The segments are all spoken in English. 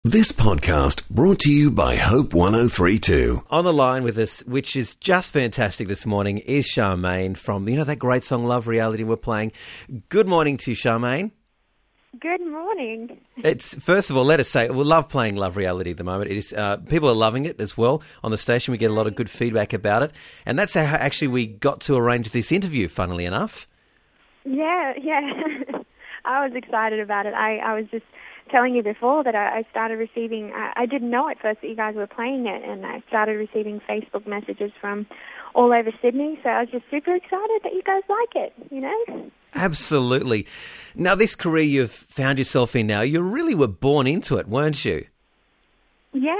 This podcast brought to you by Hope 103.2. On the line with us, which is just fantastic this morning, is Charmaine from, that great song Love Reality we're playing. Good morning to you, Charmaine. Good morning. It's first of all, let us say, we love playing Love Reality at the moment. It is people are loving it as well on the station. We get a lot of good feedback about it. And that's how actually we got to arrange this interview, funnily enough. Yeah. I was excited about it. I was just telling you before that I started receiving, I didn't know at first that you guys were playing it, and I started receiving Facebook messages from all over Sydney, so I was just super excited that you guys like it, Absolutely. Now, this career you've found yourself in now, you really were born into it, weren't you? Yeah.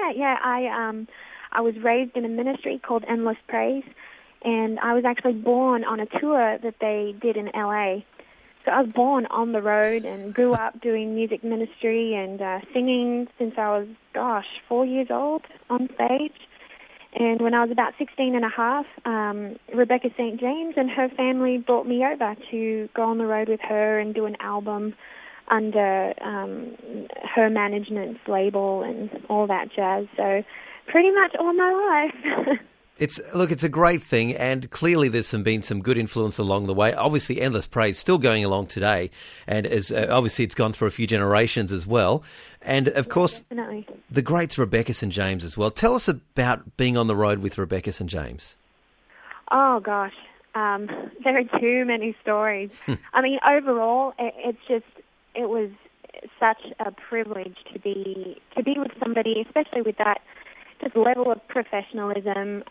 I was raised in a ministry called Endless Praise, and I was actually born on a tour that they did in LA. So I was born on the road and grew up doing music ministry and singing since I was, 4 years old on stage. And when I was about 16 and a half, Rebecca St. James and her family brought me over to go on the road with her and do an album under her management's label and all that jazz. So pretty much all my life. It's a great thing, and clearly there's been some good influence along the way. Obviously, Endless Praise still going along today, and obviously it's gone through a few generations as well. And of course, definitely. The greats Rebecca St. James as well. Tell us about being on the road with Rebecca St. James. Oh gosh, there are too many stories. I mean, overall, it was such a privilege to be with somebody, especially with that just level of professionalism,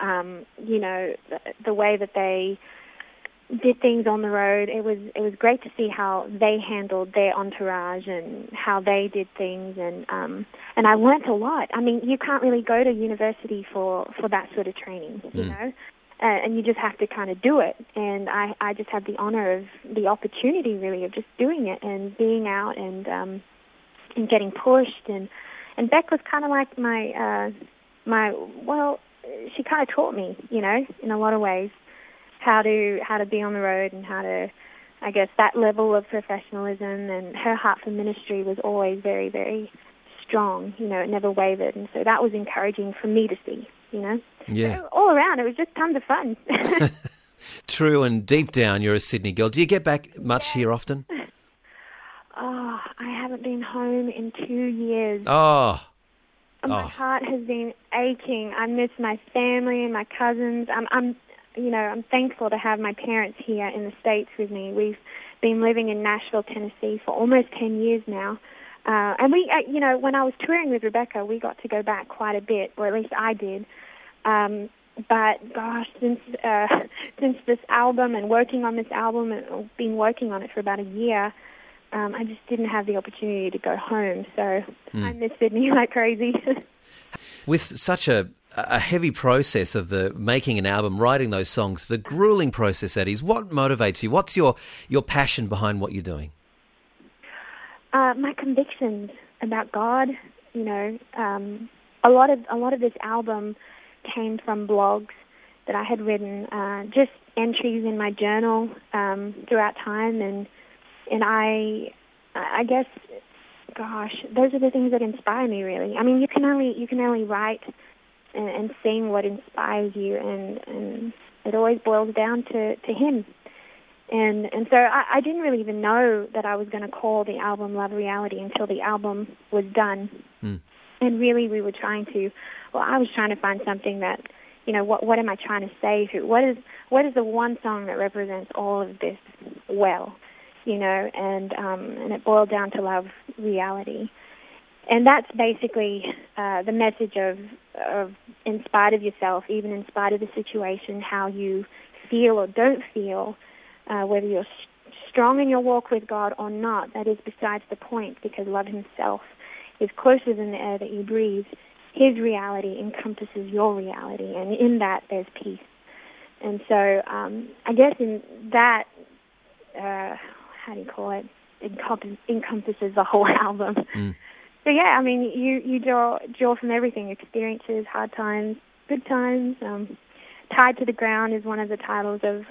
the way that they did things on the road. It was great to see how they handled their entourage and how they did things, and I learnt a lot. I mean, you can't really go to university for that sort of training, and you just have to kind of do it. And I just had the honor of the opportunity, really, of just doing it and being out and getting pushed. And Beck was kind of like she kind of taught me, in a lot of ways, how to be on the road and how to, I guess, that level of professionalism. And her heart for ministry was always very, very strong. It never wavered, and so that was encouraging for me to see. Yeah. So all around, it was just tons of fun. True, and deep down, you're a Sydney girl. Do you get back much here often? Oh, I haven't been home in 2 years. Oh. My heart has been aching. I miss my family and my cousins. I'm thankful to have my parents here in the States with me. We've been living in Nashville, Tennessee for almost 10 years now. And we, when I was touring with Rebecca, we got to go back quite a bit, or at least I did. But gosh, since this album and working on this album and been working on it for about a year, I just didn't have the opportunity to go home, so I miss Sydney like crazy. With such a heavy process of the making an album, writing those songs, the grueling process that is, what motivates you? What's your passion behind what you're doing? My convictions about God. A lot of this album came from blogs that I had written, just entries in my journal throughout time, and I guess, gosh, those are the things that inspire me, really. I mean, you can only write and sing what inspires you, and it always boils down to Him. And so I didn't really even know that I was going to call the album Love Reality until the album was done. And really, I was trying to find something that, what am I trying to say? What is the one song that represents all of this well? And it boiled down to Love Reality. And that's basically the message of in spite of yourself, even in spite of the situation, how you feel or don't feel, whether you're strong in your walk with God or not, that is besides the point, because love Himself is closer than the air that you breathe. His reality encompasses your reality, and in that there's peace. And so I guess in that, how do you call it, encompasses the whole album. So yeah, I mean, you draw from everything: experiences, hard times, good times. Tied to the Ground is one of the titles of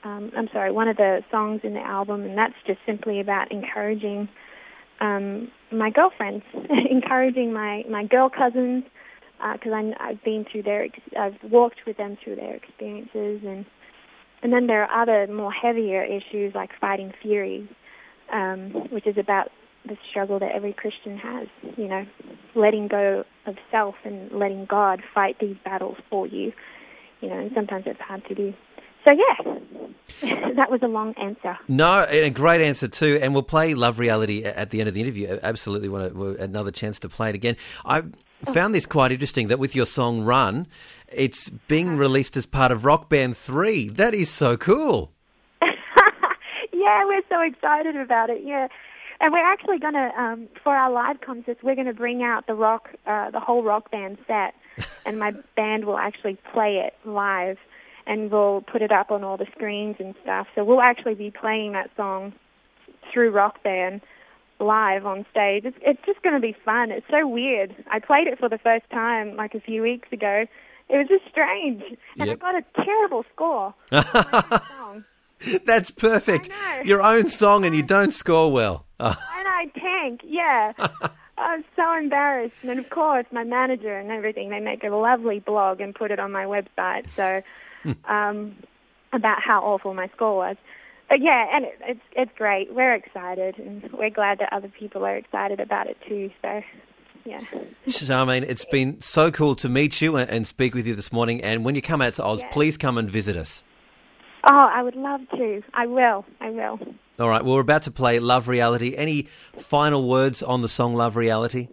one of the songs in the album, and that's just simply about encouraging my girlfriends, encouraging my girl cousins, because I've been through I've walked with them through their experiences, and then there are other more heavier issues like fighting fury, which is about the struggle that every Christian has, letting go of self and letting God fight these battles for you, and sometimes it's hard to do. So, yeah, that was a long answer. No, and a great answer too. And we'll play Love Reality at the end of the interview. Absolutely want another chance to play it again. I found this quite interesting, that with your song Run, it's being released as part of Rock Band 3. That is so cool. Yeah, we're so excited about it, yeah. And we're actually going to, for our live concerts, we're going to bring out the whole Rock Band set, and my band will actually play it live. And we'll put it up on all the screens and stuff. So we'll actually be playing that song through Rock Band live on stage. It's just going to be fun. It's so weird. I played it for the first time like a few weeks ago. It was just strange. And I got a terrible score for my song. That's perfect. I know. Your own song and you don't score well. And I tank, yeah. I was so embarrassed. And of course, my manager and everything, they make a lovely blog and put it on my website. So... about how awful my score was. But yeah, and it's great. We're excited, and we're glad that other people are excited about it too. So, yeah. Charmaine, it's been so cool to meet you and speak with you this morning. And when you come out to Oz, please come and visit us. Oh, I would love to. I will. All right, well, we're about to play Love Reality. Any final words on the song Love Reality?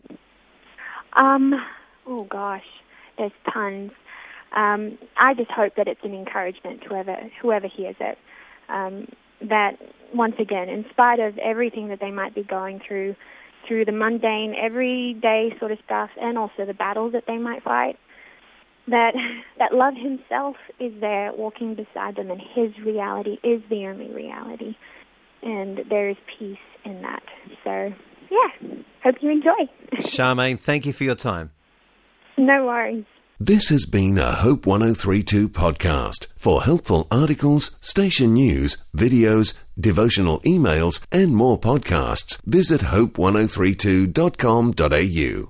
Oh gosh, there's tons. I just hope that it's an encouragement to whoever hears it, that, once again, in spite of everything that they might be going through the mundane, everyday sort of stuff, and also the battles that they might fight, that love himself is there walking beside them, and his reality is the only reality, and there is peace in that. So, yeah, hope you enjoy. Charmaine, thank you for your time. No worries. This has been a Hope 1032 podcast. For helpful articles, station news, videos, devotional emails, and more podcasts, visit hope1032.com.au.